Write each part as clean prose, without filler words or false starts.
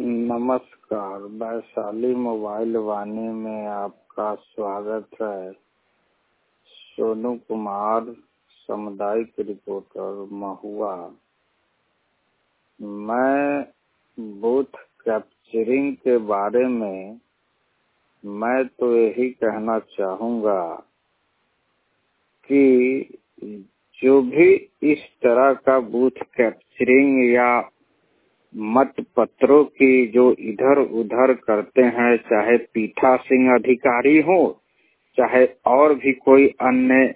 नमस्कार। वैशाली मोबाइल वाणी में आपका स्वागत है। सोनू कुमार, सामुदायिक रिपोर्टर, महुआ। मैं बूथ कैप्चरिंग के बारे में मैं तो यही कहना चाहूँगा कि जो भी इस तरह का बूथ कैप्चरिंग या मत पत्रों की जो इधर उधर करते हैं, चाहे पीठासीन अधिकारी हो, चाहे और भी कोई अन्य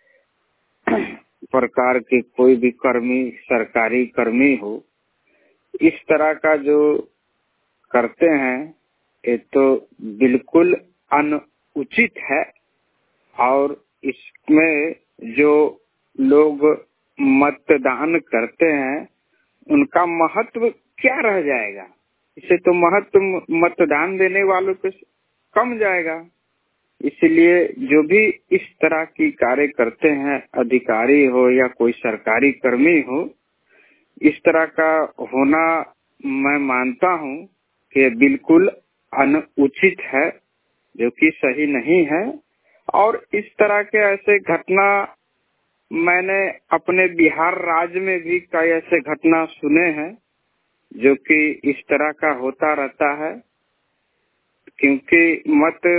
प्रकार के कोई भी कर्मी, सरकारी कर्मी हो, इस तरह का जो करते हैं ये तो बिल्कुल अनुचित है। और इसमें जो लोग मतदान करते हैं उनका महत्व क्या रह जाएगा? इससे तो महत्व मतदान देने वालों पे कम जाएगा। इसलिए जो भी इस तरह की कार्य करते हैं, अधिकारी हो या कोई सरकारी कर्मी हो, इस तरह का होना मैं मानता हूँ कि बिल्कुल अनुचित है, जो कि सही नहीं है। और इस तरह के ऐसे घटना मैंने अपने बिहार राज्य में भी कई ऐसे घटना सुने हैं जो कि इस तरह का होता रहता है। क्योंकि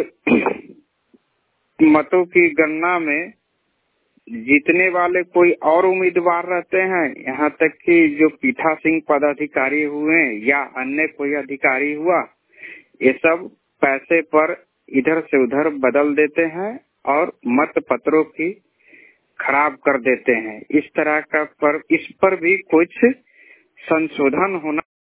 मतों की गणना में जीतने वाले कोई और उम्मीदवार रहते हैं, यहाँ तक कि जो पीठासीन पदाधिकारी हुए या अन्य कोई अधिकारी हुआ, ये सब पैसे पर इधर से उधर बदल देते हैं और मत पत्रों की खराब कर देते हैं। इस तरह का इस पर भी कुछ संशोधन होना